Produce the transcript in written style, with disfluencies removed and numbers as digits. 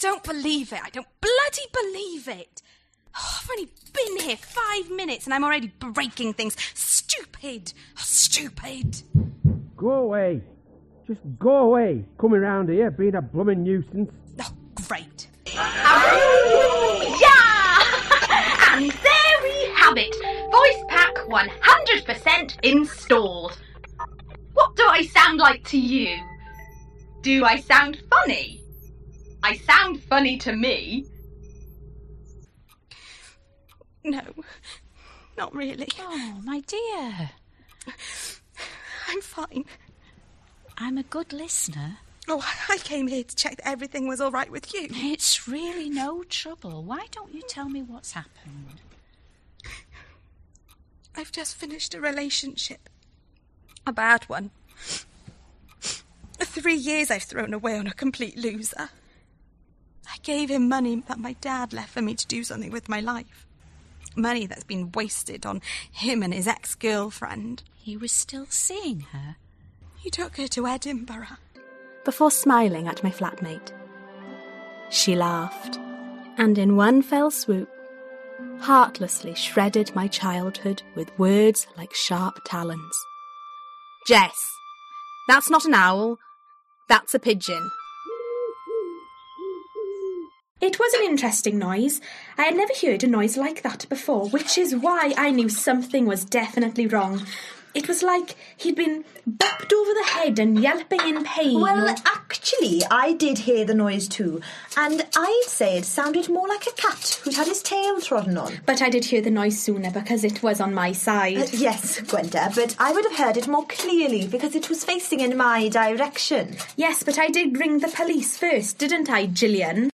don't believe it. I don't bloody believe it. Oh, I've only been here 5 minutes and I'm already breaking things. Stupid. Oh, stupid. Go away. Just go away. Coming round here, being a blooming nuisance. Oh, great. Yeah! And there we have it. Voice pack 100% installed. What do I sound like to you? Do I sound funny? I sound funny to me. No, not really. Oh, my dear. I'm fine. I'm a good listener. Oh, I came here to check that everything was all right with you. It's really no trouble. Why don't you tell me what's happened? I've just finished a relationship. A bad one. 3 years I've thrown away on a complete loser. I gave him money that my dad left for me to do something with my life. Money that's been wasted on him and his ex-girlfriend. He was still seeing her. He took her to Edinburgh. Before smiling at my flatmate, she laughed, and in one fell swoop, heartlessly shredded my childhood with words like sharp talons. Jess, that's not an owl, that's a pigeon. It was an interesting noise. I had never heard a noise like that before, which is why I knew something was definitely wrong. It was like he'd been bopped over the head and yelping in pain. Well, actually, I did hear the noise too, and I'd say it sounded more like a cat who'd had his tail trodden on. But I did hear the noise sooner because it was on my side. Yes, Gwenda, but I would have heard it more clearly because it was facing in my direction. Yes, but I did ring the police first, didn't I, Gillian?